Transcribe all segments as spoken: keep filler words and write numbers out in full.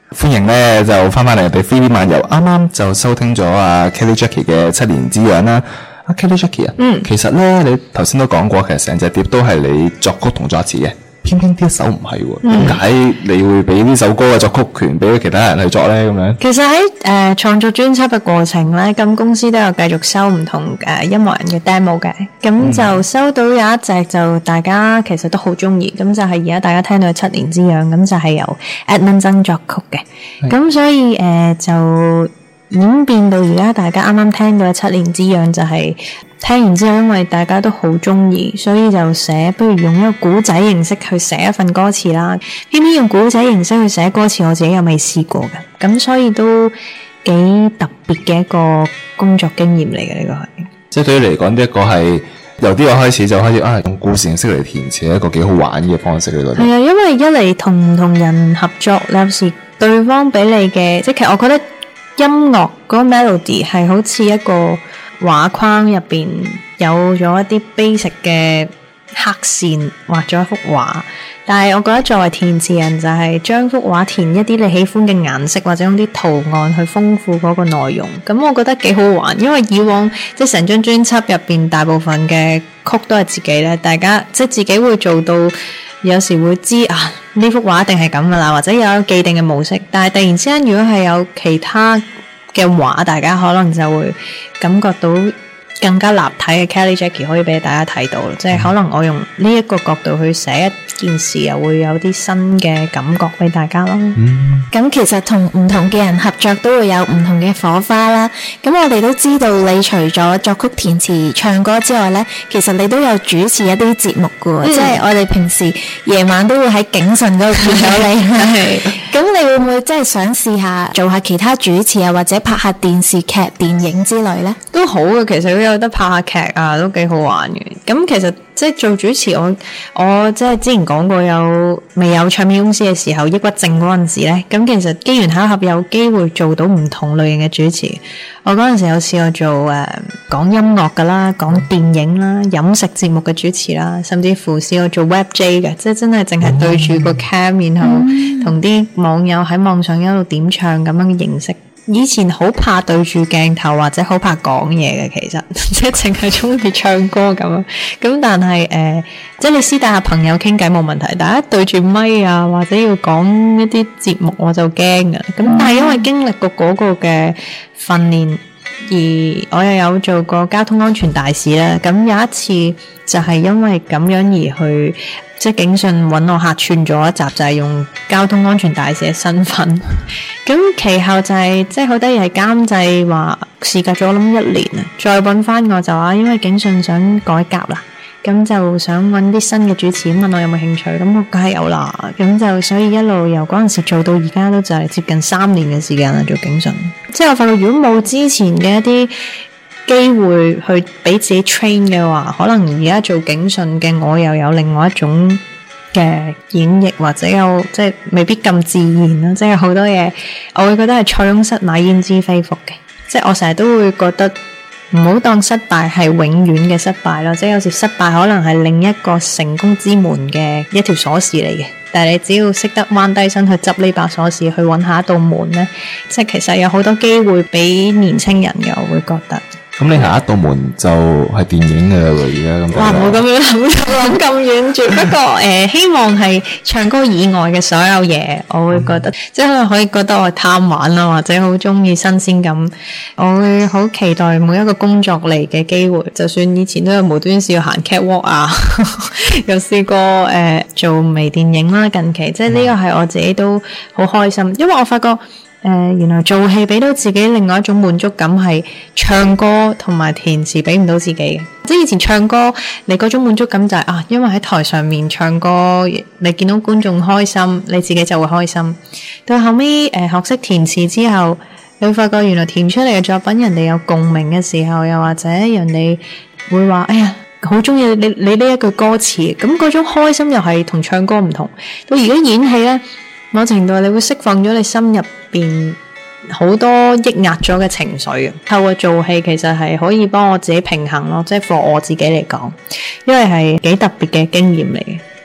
歡迎咧就翻返嚟我哋 Freebie 漫遊，啱啱就收聽咗阿 Kelly Jackie 嘅七年之癢啦。阿 Kelly Jackie 啊，嗯，其實咧你頭先都講過，其實成隻碟都係你作曲同作詞嘅，偏偏呢一首唔係喎，點解、嗯、你會俾呢首歌嘅作曲權俾其他人去作咧？咁樣其實喺誒創作專輯嘅過程咧，咁公司都有繼續收唔同誒、呃、音樂人嘅 demo 嘅，咁就收到有一隻就大家其實都好中意，咁就係而家大家聽到嘅七年之癢，咁就係由 Edmond 曾作曲嘅，咁所以誒、呃、就演變到而家大家啱啱聽到嘅七年之癢，就係聽完之後因為大家都好中意，所以就寫不如用一個古仔形式去寫一份歌詞啦。偏偏用古仔形式去寫歌詞，我自己又未試過嘅，咁所以都幾特別嘅一個工作經驗嚟嘅。呢個係即係對於嚟講，呢一個係由呢個開始就開始啊，用故事形式嚟填詞，係一個幾好玩嘅方式嚟嘅。 係啊，因為一嚟同唔同人合作，有時對方俾你嘅，即係其實我覺得音樂嗰個 melody 係好似一個畫框入邊有咗一啲 basic 嘅黑線畫咗一幅畫，但係我覺得作為填詞人就係將幅畫填一啲你喜歡嘅顏色，或者用啲圖案去豐富嗰個內容，咁我覺得幾好玩。因為以往即係成張專輯入邊大部分嘅曲都係自己咧，大家即係自己會做到有時會知啊呢幅畫一定係咁噶啦，或者有既定嘅模式，但係突然之間如果係有其他嘅畫，大家可能就會感覺到更加立體嘅 Kelly Jackie 可以俾大家睇到，即係可能我用呢一個角度去寫一件事，又會有啲新嘅感覺俾大家咯。 嗯，咁其實同唔同嘅人合作都會有唔同嘅火花啦。咁我哋都知道你除咗作曲填詞唱歌之外呢，其實你都有主持一啲節目㗎喎，嗯、即係我哋平時夜晚都會喺警訊嗰度見到你。咁你會唔會真係想試下做下其他主持啊，或者拍下電視劇、電影之類呢？ 都好嘅，其實都有得拍下劇啊，都幾好玩嘅。咁其實即係做主持，我我即係之前講過有未有唱片公司嘅時候，抑鬱症嗰陣時咧，咁其實機緣巧合有機會做到唔同類型嘅主持。我嗰陣時有試過做誒、呃、講音樂噶啦，講電影啦、飲食節目嘅主持啦，甚至乎試過做 Web J 嘅，即係真係淨係對住個 cam， 然後同啲網友喺網上一路點唱咁樣嘅形式。以前好怕對住鏡頭或者好怕講嘢嘅，其實即係淨係中意唱歌咁樣。咁但係誒、呃，即係你私底下朋友傾偈冇問題，但係一對住咪啊或者要講一啲節目我就驚㗎。咁但係因為經歷過嗰個嘅訓練，而我又有做過交通安全大使啦。咁有一次就係因為咁樣而去。即係警訊揾我客串咗一集，就係、是、用交通安全大使嘅身份。咁其後就係、是、即係好得意係監製話，事隔咗我諗一年啊，再揾翻我就話，因為警訊想改革啦，咁就想揾啲新嘅主持，問我有冇興趣，咁我梗係有啦。咁就所以一路由嗰陣時做到而家都就係接近三年嘅時間啦，做警訊。即係我發覺如果冇之前嘅一啲機會去俾自己 train 嘅話，可能而家做警訊嘅我又有另外一種嘅演繹，或者有即係未必咁自然啦。即係好多嘢，我會覺得係塞翁失馬焉知非福嘅。即係我成日都會覺得唔好當失敗係永遠嘅失敗咯。即係有時失敗可能係另一個成功之門嘅一條鎖匙嚟嘅，但係你只要識得彎低身去執呢把鎖匙，去揾下一道門呢，即係其實有好多機會俾年青人嘅，我會覺得。 咁你下一道門就係電影嘅啦喎，而家咁。 哇！冇咁樣諗諗咁遠住，不過誒、呃，希望係唱歌以外嘅所有嘢，我會覺得、嗯、即係可能可以覺得我貪玩啦，或者好中意新鮮感，我會好期待每一個工作嚟嘅機會。就算以前都有無端試過行 catwalk 啊，又試過誒、呃、做微電影啦，近期即係呢個係我自己都好開心，因為我發覺。誒、呃，原來做戲俾到自己另外一種滿足感，係唱歌同埋填詞俾唔到自己嘅。即係以前唱歌，你嗰種滿足感就係、是、啊，因為喺台上面唱歌，你見到觀眾開心，你自己就會開心。到後尾誒、呃、學識填詞之後，你會發覺原來填出嚟嘅作品，人哋有共鳴嘅時候，又或者人哋會話，哎呀，好中意你你呢一句歌詞，咁嗰種開心又係同唱歌唔同。到而家演戲呢，某程度你會釋放咗你心入邊好多抑壓咗嘅情緒，透過做戲其實係可以幫我自己平衡咯，即係 for 我自己嚟講，因為係幾特別嘅經驗嚟嘅。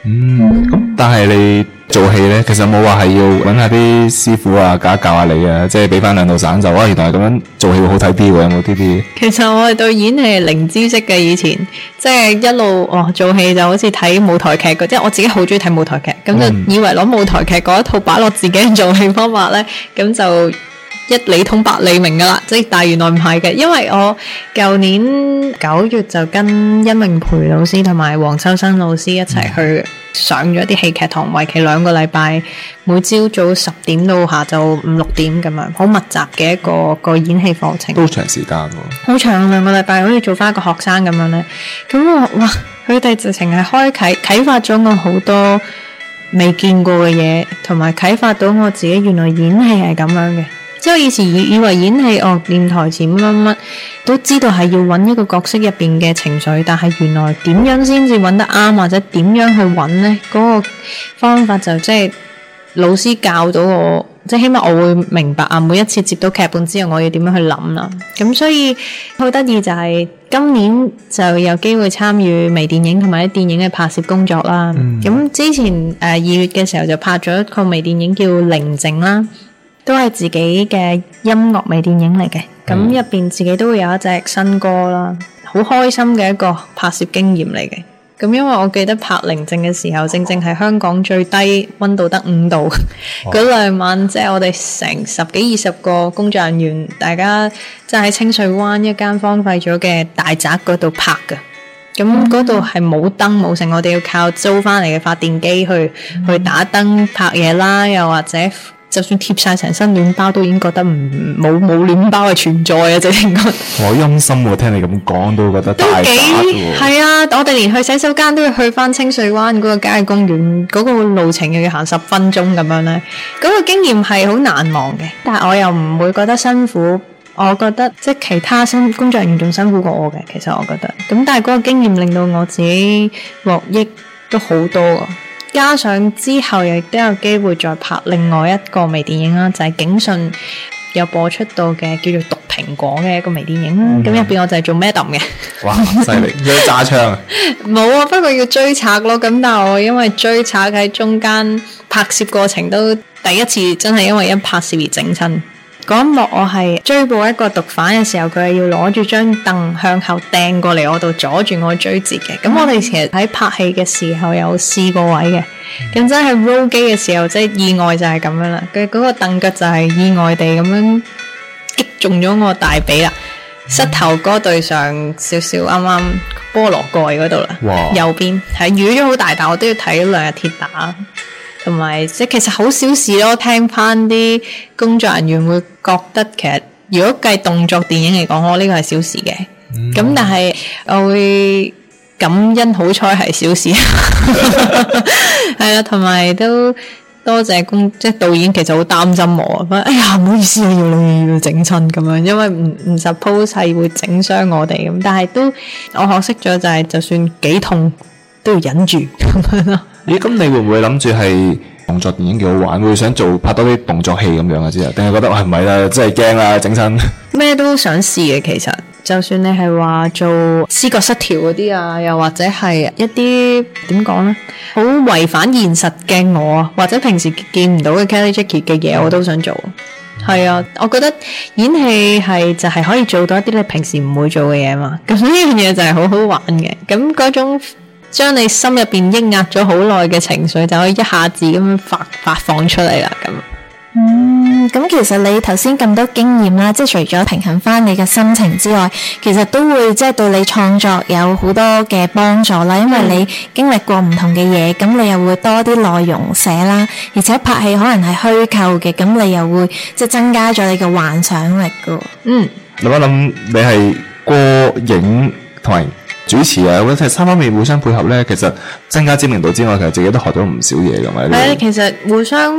嗯，咁但係你做戲咧，其實冇話係要揾下啲師傅啊，教一教下你啊，即係俾翻兩道散就啊，原來咁樣做戲會好睇啲喎，有冇呢啲？ 其實我係對演戲係零知識嘅，以前即係一路哦做戲就好似睇舞台劇嘅，即係我自己好中意睇舞台劇，咁就以為攞舞台劇嗰一套擺落自己嘅做戲方法咧，咁就一理通百理明噶啦，即係但係原來唔係嘅，因為我舊年九月就跟殷明培老師同埋黃秋生老師一齊去上咗啲戲劇堂，為期兩個禮拜，每朝早十點到下晝五六點咁樣，好密集嘅一個一個演戲課程。 都長時間喎， 好長，兩個禮拜，好似做翻一個學生咁樣咧。咁我哇，佢哋直情係開啟啟發咗我好多未見過嘅嘢，同埋啟發到我自己原來演戲係咁樣嘅。即係我以前以以為演戲哦念台詞乜乜乜，都知道係要揾一個角色入邊嘅情緒，但係原來點樣先至揾得啱，或者點樣去揾呢？嗰、那個方法就即係老師教到我，即係起碼我會明白啊！每一次接到劇本之後，我要點樣去諗啦。咁所以好得意就係今年就有機會參與微電影同埋啲電影嘅拍攝工作啦。咁、嗯、之前誒二、呃、月嘅時候就拍咗一個微電影叫《寧靜》啦。都係自己嘅音樂微電影嚟嘅，咁入邊自己都會有一隻新歌啦，好開心嘅一個拍攝經驗嚟嘅。咁因為我記得拍《寧靜》嘅時候，正正係香港最低溫度得五度，嗰兩晚即係我哋成十幾二十個工作人員，大家即係喺清水灣一間荒廢咗嘅大宅嗰度拍㗎。咁嗰度係冇燈冇成，我哋要靠租翻嚟嘅發電機去去打燈拍嘢啦，又或者。就算貼晒成身暖包，都已經覺得唔冇冇暖包嘅存在啊！直情覺得我陰森喎，聽你咁講都覺得大宅喎。 係啊，我哋連去洗手間都要去翻清水灣嗰個郊野公園，嗰、嗰個路程又要行十分鐘咁樣咧。嗰、嗰個經驗係好難忘嘅，但係我又唔會覺得辛苦。我覺得即係其他辛工作人員仲辛苦過我嘅，其實我覺得。咁但係嗰個經驗令到我自己獲益都好多啊！加上之後亦都有機會再拍另外一個微電影啦，就係、是、警訊有播出到嘅叫做《毒蘋果》嘅一個微電影啦。咁入邊我就係做 Madam 嘅。哇， 犀利！要揸槍啊？ 冇啊，不過要追賊咯。咁但係我因為追賊喺中間拍攝過程都第一次，真係因為一拍攝而整親。嗰一幕我係追捕一個毒販嘅時候，佢係要攞住張凳向後掟過嚟我度，阻住我追截嘅。咁我哋其實喺拍戲嘅時候有試過位嘅，咁真係 roll 機嘅時候，即係意外就係咁樣啦。佢嗰個凳腳就係意外地咁樣擊中咗我大髀啦，膝頭哥對上少少啱啱菠蘿蓋嗰度啦，右邊係瘀咗好大，但我都要睇兩日鐵打。同埋即係其實好小事咯，聽翻啲工作人員會覺得其實如果計動作電影嚟講，我呢個係小事嘅。咁、嗯、但係我會感恩好彩係小事，係啦，同埋都多謝工即係導演，其實好擔心我，哎呀唔好意思啊，要你要整親咁樣，因為唔唔 suppose 係會整傷我哋咁，但係都我學識咗就係、是、就算幾痛都要忍住咁樣咯。 咦，咁你會唔會諗住係動作電影幾好玩？會想做拍多啲動作戲咁樣啊？之後定係覺得係唔係啦？真係驚啦，整親咩都想試嘅。其實就算你係話做思覺失調嗰啲啊，又或者係一啲點講咧，好違反現實嘅我啊，或者平時見唔到嘅 Kelly Jackie 嘅嘢，我都想做。係啊，我覺得演戲係就係可以做到一啲你平時唔會做嘅嘢嘛。咁呢樣嘢就係好好玩嘅。咁嗰種。將你心入邊抑壓咗好耐嘅情緒，就可以一下子咁樣發發放出嚟啦。咁， 嗯，咁其實你頭先咁多經驗啦，即係除咗平衡翻你嘅心情之外，其實都會即係對你創作有好多嘅幫助啦。因為你經歷過唔同嘅嘢，咁你又會多啲內容寫啦，而且拍戲可能係虛構嘅，咁你又會即係增加咗你嘅幻想力噶。 嗯， 諗一諗，你係過影同埋主持啊，或者係三方面互相配合咧，其實增加知名度之外，其實自己都學到唔少嘢㗎嘛。 係啊，其實互相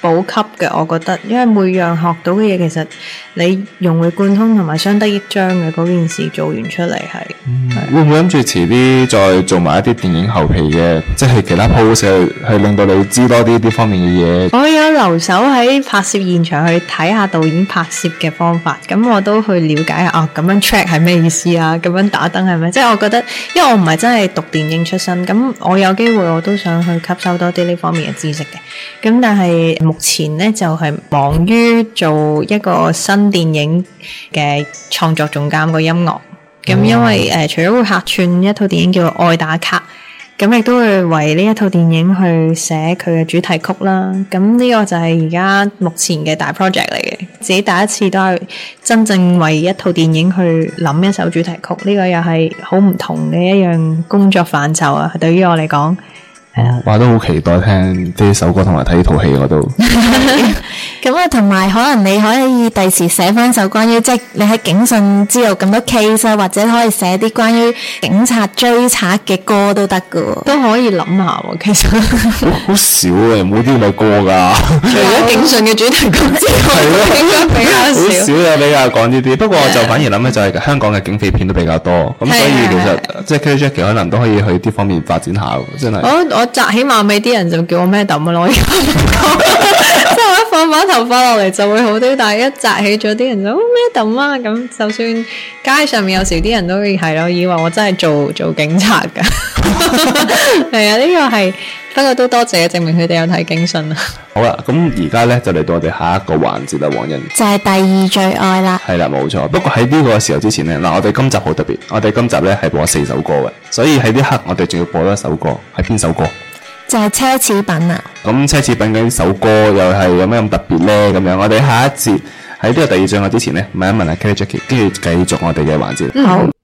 補給嘅，我覺得，因為每樣學到嘅嘢，其實你融會貫通同埋相得益彰嘅嗰件事做完出嚟係。 嗯、會唔會諗住遲啲再做埋一啲電影後期嘅，即係其他 post 去去令到你知多啲呢方面嘅嘢？ 我有留守喺拍攝現場去睇下導演拍攝嘅方法，咁我都去了解下啊，咁樣 track 係咩意思啊？咁樣打燈係咩？即係我覺得，因為我唔係真係讀電影出身，咁我有機會我都想去吸收多啲呢方面嘅知識嘅。咁但係目前呢，就係、是、忙於做一個新電影嘅創作總監個音樂。咁因為誒、呃，除咗會客串一套電影叫做《愛打卡》，咁亦都會為呢一套電影去寫佢嘅主題曲啦。咁呢個就係而家目前嘅大 project 嚟嘅，自己第一次都係真正為一套電影去諗一首主題曲，呢、這個又係好唔同嘅一樣工作範疇啊！對於我嚟講。係啦， 話都好期待聽呢首歌同埋睇呢套戲我都。 咁啊，同埋可能你可以第時寫翻首關於即係你喺警訊知道咁多 case 啊，或者可以寫啲關於警察追賊嘅歌都得噶， 都可以諗下喎。其實好好少嘅，冇啲咁嘅歌噶。 除咗警訊嘅主題曲之外，應該比較少。 好少嘅比較講呢啲，不過我就反而諗咧，就係香港嘅警匪片都比較多，咁所以其實即係 Kelly Jackie 可能都可以去呢方面發展下，真係。 我我紮起馬尾啲人就叫我 Madam 咯，而家即係我一放把頭髮落嚟就會好啲，但係一紮起咗啲人就 Madam 啊，咁就算街上面有時啲人都會係咯，以為我真係做做警察噶，係啊，呢、這個係不過都多謝證明佢哋有睇警訊啊。 好啦，咁而家咧就嚟到我哋下一個環節啦，黃欣就係第二最愛啦。 係啦，冇錯。不過喺呢個時候之前咧，嗱，我哋今集好特別，我哋今集咧係播四首歌嘅，所以喺呢刻我哋仲要播多一首歌，係邊首歌？ 就係奢侈品啊！ 咁奢侈品嘅呢首歌又係有咩咁特別呢？咁樣我哋下一節喺呢個第二最愛之前呢，問一問阿 Kelly Jackie，跟住繼續我哋嘅環節。 嗯、好。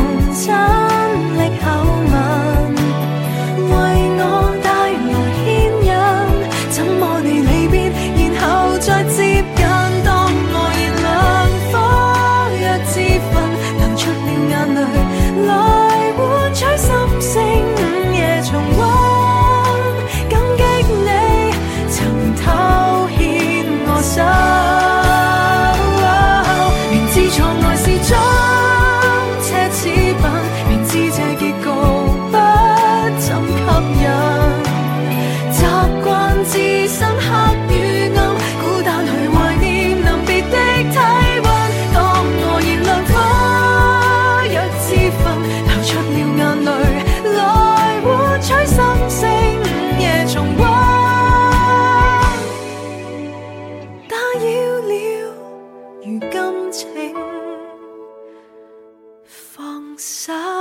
為我帶來牽愛是種奢侈品，明知這結局不怎吸引，習慣置身黑與暗，孤單去懷念臨別的體溫。當我燃亮火藥之分，流出了眼淚來換取心聲午夜重溫，打擾了如今請放手。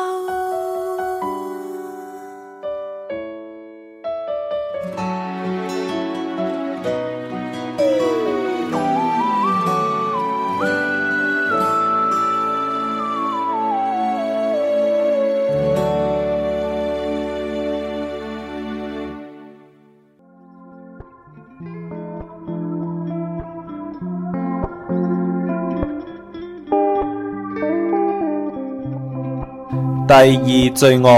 第二最愛。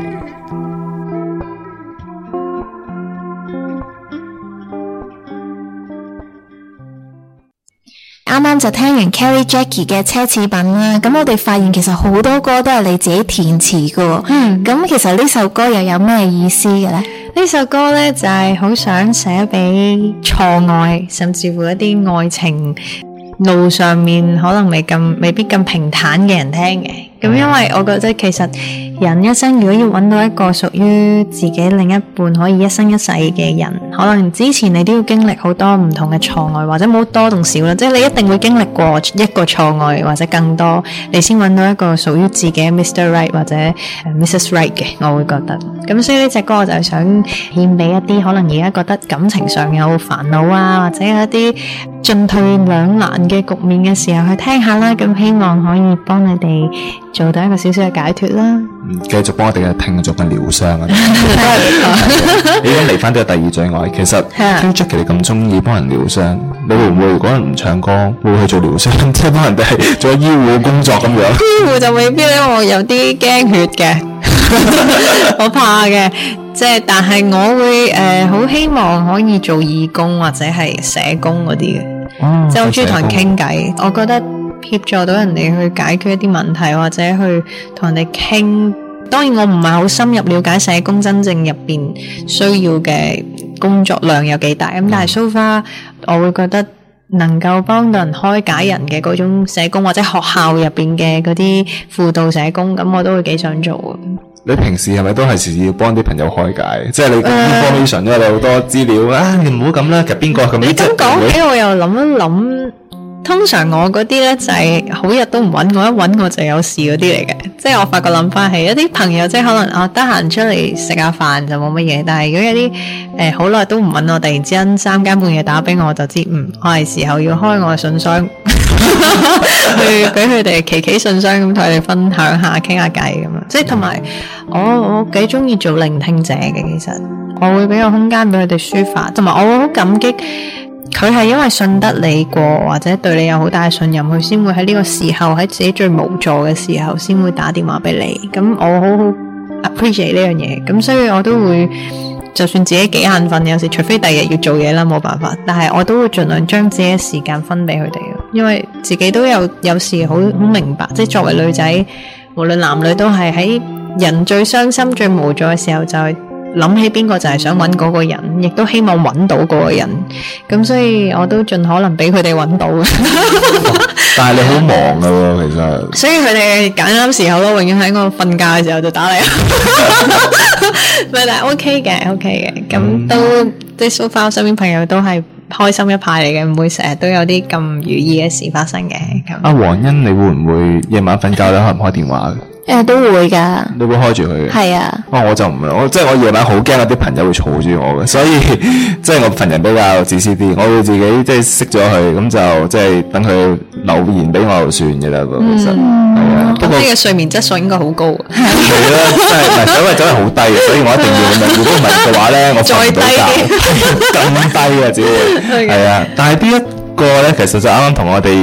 啱啱就聽完 Kelly Jackie 嘅奢侈品啦，咁我哋發現其實好多歌都係你自己填詞嘅，嗯，咁其實呢首歌又有咩意思嘅呢？ 呢首歌呢，就係、是、好想寫俾錯愛，甚至乎一啲愛情路上面可能未咁未必咁平坦嘅人聽嘅。咁因為我覺得其實人一生如果要揾到一個屬於自己另一半可以一生一世嘅人，可能之前你都要經歷好多唔同嘅錯愛，或者冇多同少啦，即係你一定會經歷過一個錯愛或者更多，你先揾到一個屬於自己嘅 Mister Right 或者 Missus Right 嘅，我會覺得。咁所以呢隻歌我就係想獻俾一啲可能而家覺得感情上有煩惱啊，或者有一啲進退兩難嘅局面嘅時候去聽下啦，咁希望可以幫你哋做到一個少少嘅解脫啦。 嗯，繼續幫我哋嘅聽眾嘅療傷啊！你咁嚟翻都有第二最愛，其實聽 Jackie 你咁中意幫人療傷，你會唔會如果人唔唱歌，會去做療傷，即係幫人哋做醫護工作咁樣？ 醫護就未必，因為我有啲驚血嘅，我怕嘅，即係但係我會誒好、呃、希望可以做義工或者係社工嗰啲嘅， 哦、 即係好中意同人傾偈，我覺得協助到人哋去解決一啲問題，或者去同人哋傾。當然我唔係好深入了解社工真正入邊需要嘅工作量有幾大，咁但係 so far 我會覺得能夠幫到人開解人嘅嗰種社工，或者學校入邊嘅嗰啲輔導社工，咁我都會幾想做。 你平時係咪都係時時要幫啲朋友開解？即係你 information 都有好多資料啊！你唔好咁啦，其實邊個咁？ 你咁講起我又諗一諗。通常我嗰啲咧就係、是、好日都唔揾我，一揾我就有事嗰啲嚟嘅。即係我發覺諗翻係一啲朋友，即係可能啊得閒出嚟食下飯就冇乜嘢。但係如果有啲誒好耐都唔揾我，突然之間三更半夜打俾我，我就知嗯我係時候要開我嘅信箱，去俾佢哋期期信箱咁同佢哋分享下傾下偈咁樣。即係同埋我我幾中意做聆聽者嘅，其實我會俾個空間俾佢哋抒發，同埋我會好感激。佢係因為信得你過，或者對你有好大嘅信任，佢先會喺呢個時候，喺自己最無助嘅時候，先會打電話俾你。咁我好好 appreciate 呢樣嘢，咁所以我都會，就算自己幾眼瞓，有時除非第日要做嘢啦，冇辦法，但係我都會盡量將自己嘅時間分俾佢哋，因為自己都有有時好好明白，即係作為女仔，無論男女都係喺人最傷心、最無助嘅時候就係、是。諗起邊個就係想揾嗰個人，亦都希望揾到嗰個人，咁所以我都盡可能俾佢哋揾到。 但係你好忙噶喎，其實。所以佢哋揀啱時候咯，永遠喺我瞓覺嘅時候就打嚟。唔係，但係 OK 嘅 ，OK 嘅，咁都即係 so far 我身邊朋友都係開心一派嚟嘅，唔會成日都有啲咁唔如意嘅事發生嘅。 阿黃欣，你會唔會夜晚瞓覺咧開唔開電話？ 誒，都會噶， 你會開住佢嘅？ 係啊。 哦，我就唔係，我即係我夜晚好驚有啲朋友會嘈住我嘅，所以即係我份人比較自私啲，我會自己即係熄咗佢，咁就即係等佢留言俾我就算嘅啦。其實係啊，不過你嘅睡眠質素應該好高。 係啦，真係唔係，因為真係好低，所以我一定要咁樣。如果唔係嘅話咧，我瞓唔到覺，咁低啊，只會係啊。但係呢一個咧，其實就啱啱同我哋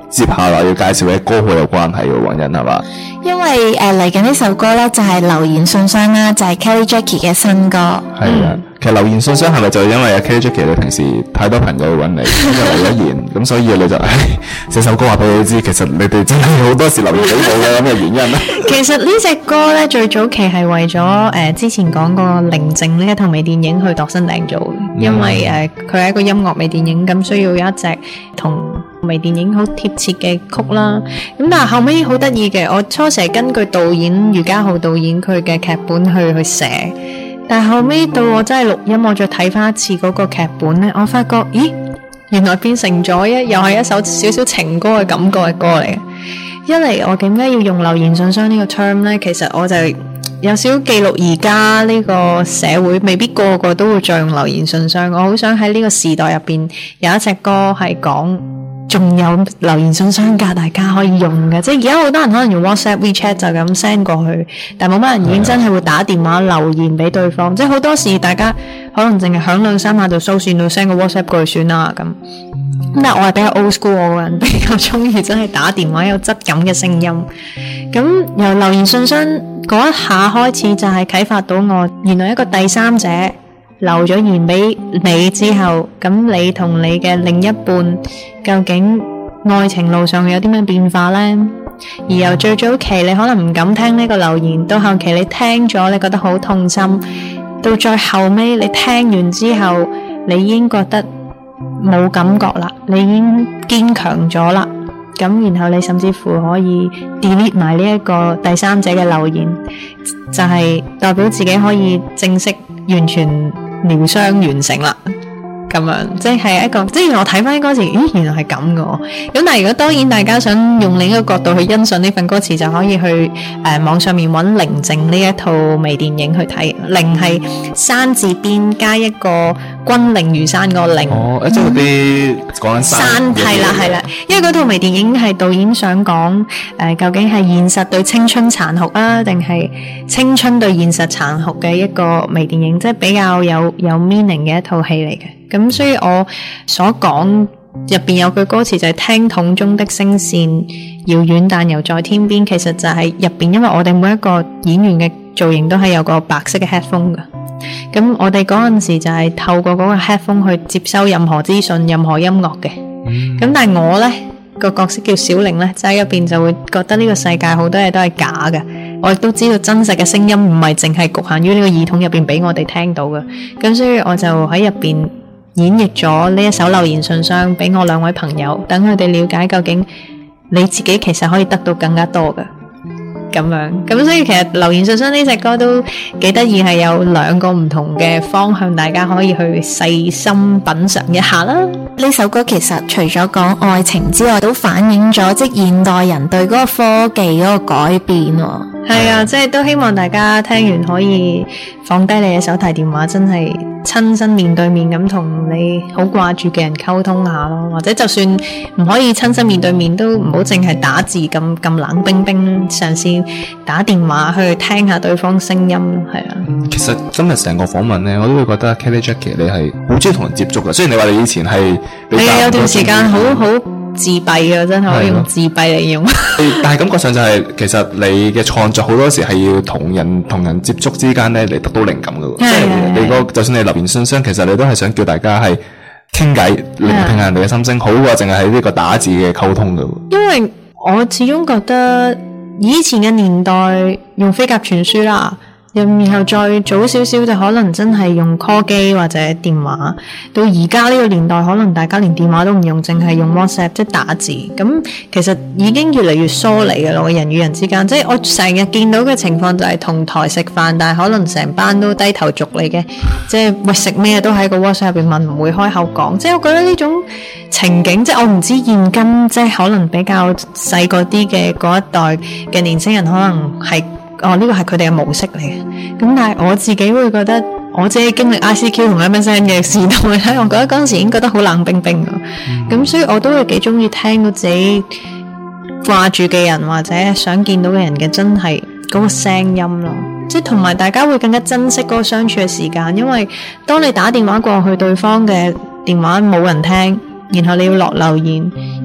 接下來要介紹嘅歌好有關係嘅，黃欣係嘛？ 因為誒嚟緊呢首歌咧就係留言信箱啦，就係 Kelly Jackie 嘅新歌。 係啊，其實留言信箱係咪就因為阿 Kelly Jackie 你平時太多朋友去揾你，咁就留咗言，咁所以你就唉寫首歌話俾你知，其實你哋真係好多時留言俾我嘅咁嘅原因咧。 其實呢隻歌咧最早期係為咗誒、呃、之前講過《寧靜》呢一套微電影去度身訂做嘅，因為誒佢係一個音樂微電影，咁需要有一隻同微電影好貼切嘅曲啦。咁但係後尾好得意嘅，我初時係根據導演余家豪導演佢嘅劇本去去寫，但係後尾到我真係錄音，我再睇翻一次嗰個劇本咧，我發覺咦，原來變成咗一又係一首少少情歌嘅感覺嘅歌嚟嘅。一嚟我點解要用留言信箱呢個 term 呢？其實我就有少少記錄而家呢個社會，未必個個都會再用留言信箱。我好想喺呢個時代入邊有一隻歌係講仲有留言信箱㗎，大家可以用嘅。即係而家好多人可能用 WhatsApp、WeChat 就咁 send 過去，但冇乜人已經真係會打電話留言俾對方。即係好多時大家可能淨係響兩三下就收線到 send 個 WhatsApp 過去算啦咁。咁但係我係比較 old school， 我個人比較中意真係打電話有質感嘅聲音。咁由留言信箱嗰一下開始就係啟發到我，原來一個第三者留咗言俾你之後，咁你同你嘅另一半究竟愛情路上有啲咩變化呢？而由最早期你可能唔敢聽呢個留言，到後期你聽咗你覺得好痛心，到最後尾你聽完之後你已經覺得冇感覺啦，你已經堅強咗啦，咁然後你甚至乎可以 delete 埋呢一個第三者嘅留言，就係代表自己可以正式完全療傷完成啦。咁樣即係一個，即係我睇翻啲歌詞，咦，原來係咁嘅。咁但係如果當然大家想用另一個角度去欣賞呢份歌詞，就可以去誒、呃、網上面揾寧靜呢一套微電影去睇。寧係山字邊加一個君臨如山個陵。 哦，即係嗰啲講緊山係啦係啦，因為嗰套微電影係導演想講誒、呃，究竟係現實對青春殘酷啊，定係青春對現實殘酷嘅一個微電影，即係比較有有 meaning 嘅一套戲嚟嘅。咁所以我所講入邊有句歌詞就係聽筒中的聲線遙遠但又在天邊，其實就係入邊，因為我哋每一個演員嘅造型都係有個白色嘅 headphone 噶，咁我哋嗰陣時就係透過嗰個 headphone 去接收任何資訊、任何音樂嘅。咁、嗯、但係我呢個角色叫小玲呢，就喺入邊就會覺得呢個世界好多嘢都係假嘅。我亦都知道真實嘅聲音唔係淨係局限於呢個耳筒入邊俾我哋聽到嘅。咁所以我就喺入邊演繹咗呢一首留言信箱俾我兩位朋友，等佢哋了解究竟你自己其實可以得到更加多嘅咁樣。咁所以其實留言信箱呢隻歌都幾得意，係有兩個唔同嘅方向，大家可以去細心品嘗一下啦。 呢首歌其實除咗講愛情之外，都反映咗即現代人對嗰個科技嗰個改變喎。 係啊，即係都希望大家聽完可以放低你嘅手提電話，真係親身面對面咁同你好掛住嘅人溝通下咯。或者就算唔可以親身面對面，都唔好淨係打字咁咁冷冰冰，嘗試打電話去聽下對方聲音。係啊、 嗯，其實今日成個訪問咧，我都會覺得 Kelly Jackie 你係好中意同人接觸嘅。雖然你話你以前係係啊，有段時間好好自閉嘅，真係可以用自閉嚟用。 但係感覺上就係、是、其實你嘅創作好多時係要同人同人接觸之間咧嚟得到靈感嘅。即係你個就算你留言信箱，其實你都係想叫大家係傾偈，聆聽下人哋嘅心聲，好過淨係喺呢個打字嘅溝通嘅。 因為我始終覺得以前嘅年代用飛鴿傳書啦。然後再早少少就可能真係用 call 機或者電話，到而家呢個年代可能大家連電話都唔用，淨係用 WhatsApp 即係打字。咁其實已經越嚟越疏離嘅咯，人與人之間。即係我成日見到嘅情況就係同台食飯，但係可能成班都低頭族嚟嘅，即係喂食咩都喺個 WhatsApp 入邊問，唔會開口講。即係我覺得呢種情景，即係我唔知現今即係可能比較細個啲嘅嗰一代嘅年輕人可能係。哦，呢個係佢哋嘅模式嚟嘅，咁但係我自己會覺得，我自己經歷 I C Q 同 M S N 嘅時代咧，我覺得嗰陣時已經覺得好冷冰冰嘅，咁、嗯、所以我都會幾中意聽到自己掛住嘅人或者想見到嘅人嘅真係嗰個聲音咯，即係同埋大家會更加珍惜嗰個相處嘅時間，因為當你打電話過去對方嘅電話冇人聽，然後你要落留言，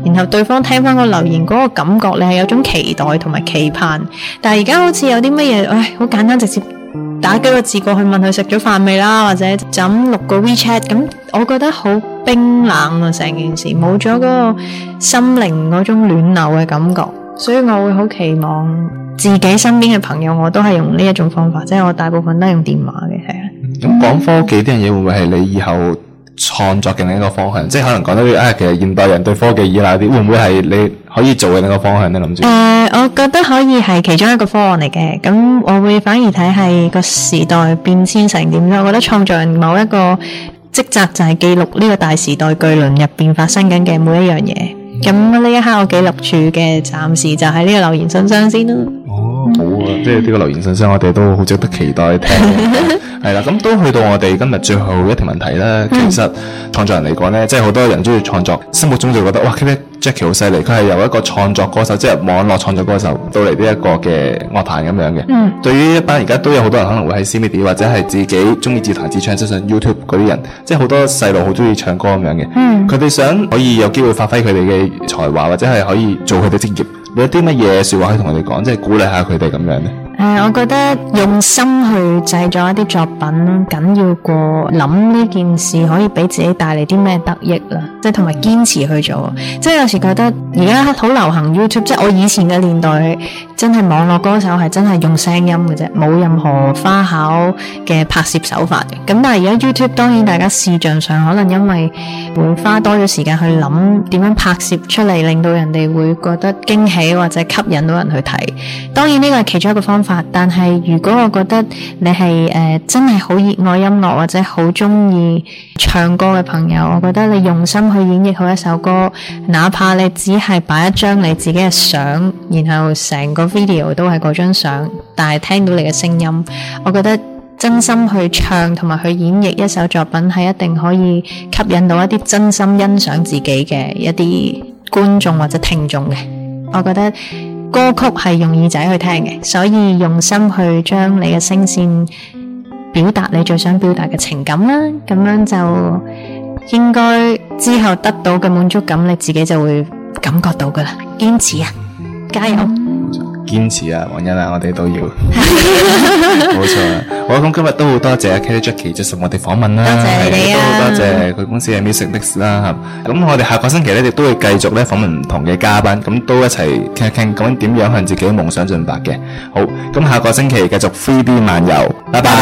然後對方聽翻個留言嗰個感覺，你係有種期待同埋期盼。但係而家好似有啲乜嘢，唉，好簡單直接打幾個字過去問佢食咗飯未啦，或者就咁錄個 WeChat， 咁我覺得好冰冷啊，成件事冇咗嗰個心靈嗰種暖流嘅感覺，所以我會好期望自己身邊嘅朋友，我都係用呢一種方法，即係我大部分都係用電話嘅，係啊。 咁講科技呢樣嘢會唔會係你以後創作嘅另一個方向？即係可能講到啊，其實現代人對科技依賴啲，會唔會係你可以做嘅另一個方向呢？諗住？誒、 呃，我覺得可以係其中一個方案嚟嘅。咁我會反而睇係個時代變遷成點咯。我覺得創作人某一個職責就係記錄呢個大時代巨輪入邊發生緊嘅每一樣嘢。咁呢一刻我記錄住嘅暫時就係呢個留言信箱先咯。 哦，好啊，即係呢個留言信箱我哋都好值得期待聽。係啦，咁都去到我哋今日最後一條問題啦。其實創作人嚟講呢，即係好多人中意創作，心目中就覺得哇 Jackie 好犀利，佢係由一個創作歌手，即係網絡創作歌手，到嚟呢一個嘅樂壇咁樣嘅。嗯，對於一班而家都有好多人可能會喺 C M D 或者係自己中意自彈自唱，即係上 YouTube 嗰啲人，即係好多細路好中意唱歌咁樣嘅。嗯，佢哋想可以有機會發揮佢哋嘅才華，或者係可以做佢哋職業，你有啲乜嘢說話可以同佢哋講，即係鼓勵下佢哋咁樣呢？ 誒、呃，我覺得用心去製作一啲作品緊要過諗呢件事可以俾自己帶嚟啲咩得益啦，即係同埋堅持去做。即係有時覺得而家好流行 YouTube， 即係我以前嘅年代真係網絡歌手係真係用聲音嘅啫，冇任何花巧嘅拍攝手法嘅。咁但係而家 YouTube 當然大家視像上可能因為會花多咗時間去諗點樣拍攝出嚟，令到人哋會覺得驚喜或者吸引到人去睇。當然呢個係其中一個方法。但係如果我覺得你係誒、呃、真係好熱愛音樂或者好中意唱歌嘅朋友，我覺得你用心去演繹好一首歌，哪怕你只係擺一張你自己嘅相，然後成個 video 都係嗰張相，但係聽到你嘅聲音，我覺得真心去唱同埋去演繹一首作品係一定可以吸引到一啲真心欣賞自己嘅一啲觀眾或者聽眾嘅。我覺得歌曲係用耳仔去聽嘅，所以用心去將你嘅聲線表達你最想表達嘅情感啦，咁樣就應該之後得到嘅滿足感，你自己就會感覺到噶啦。堅持啊，加油！ 堅持啊，黃欣啊，我哋都要，冇錯啊！好，咁今日都好多謝 Kelly Jackie 接受我哋訪問啦， 多謝你啊， 都好多謝佢公司嘅 Music Mix 啦。咁我哋下個星期咧，亦都會繼續咧訪問唔同嘅嘉賓，咁都一齊傾一傾，講點樣向自己嘅夢想進發嘅。好，咁下個星期繼續 three D 漫遊，拜拜。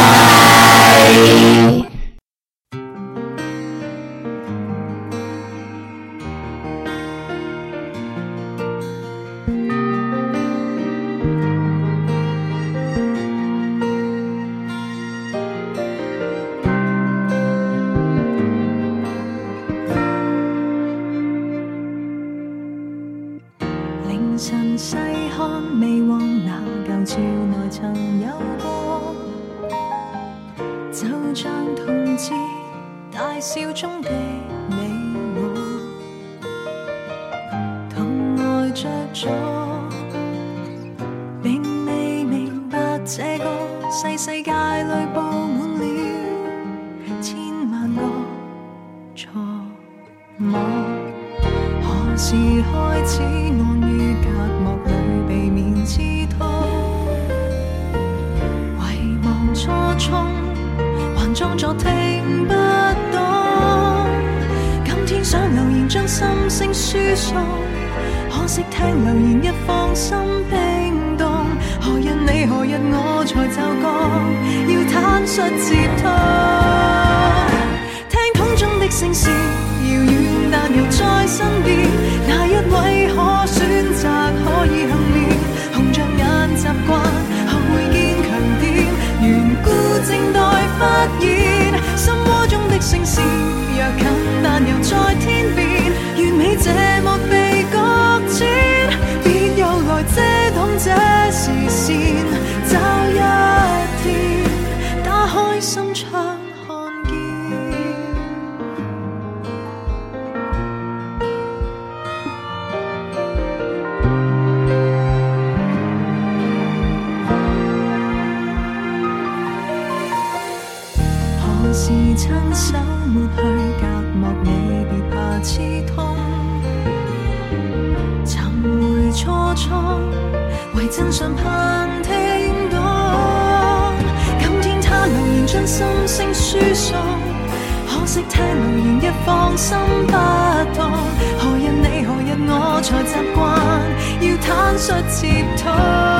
晨細看未忘那舊照內曾有過，就像同志大笑中的你我，同愛着咗，並未明白這個細世界裏布滿了千萬個錯誤。何時開始安於隔膜裏避免刺痛？遺忘初衷，還裝作聽不懂。今天想留言將心聲輸送，可惜聽留言一放心冰凍。何日你何日我才就覺要坦率接通？聽筒中的聲線遙遠但又在身邊，哪一位可選擇可以幸免？紅着眼習慣學會堅強點，緣故靜待發現。心窩中的聲線若近但又在天邊，完美這麼被擱淺，別又來遮擋這視線。找一天打開心窗。 真相盼聽到。今天他留言將心聲輸送，可惜聽留言一放心不當。何日你何日我才習慣要坦率接通？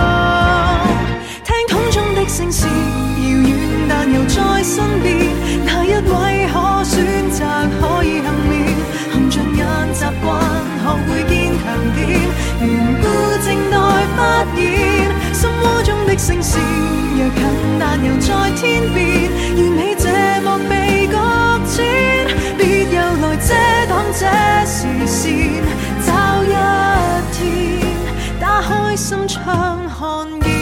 聽筒中的聲線遙遠，但又在身邊。哪一位可選擇可以幸免？紅着眼習慣，學會堅強點。緣故靜待發現，心窩中的聲線若近，但又在天邊。願你這幕被擱淺，別又來遮擋這視線。找一天打開心窗看見。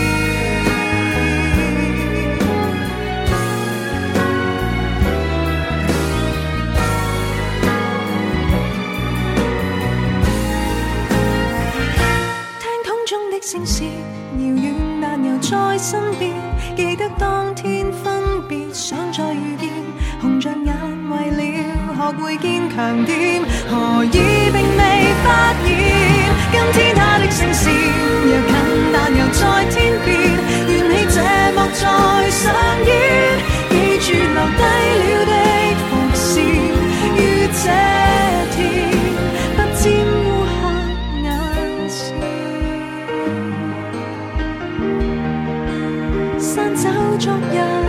聲線遙遠，但又在身邊。記得當天分別，想再遇見。紅着眼，為了學會堅強點。何以並未發現？今天他的聲線若近，但又在天邊。願你這幕再上演，記住留低了的伏線。於這天，不沾污黑眼線。刪走昨日。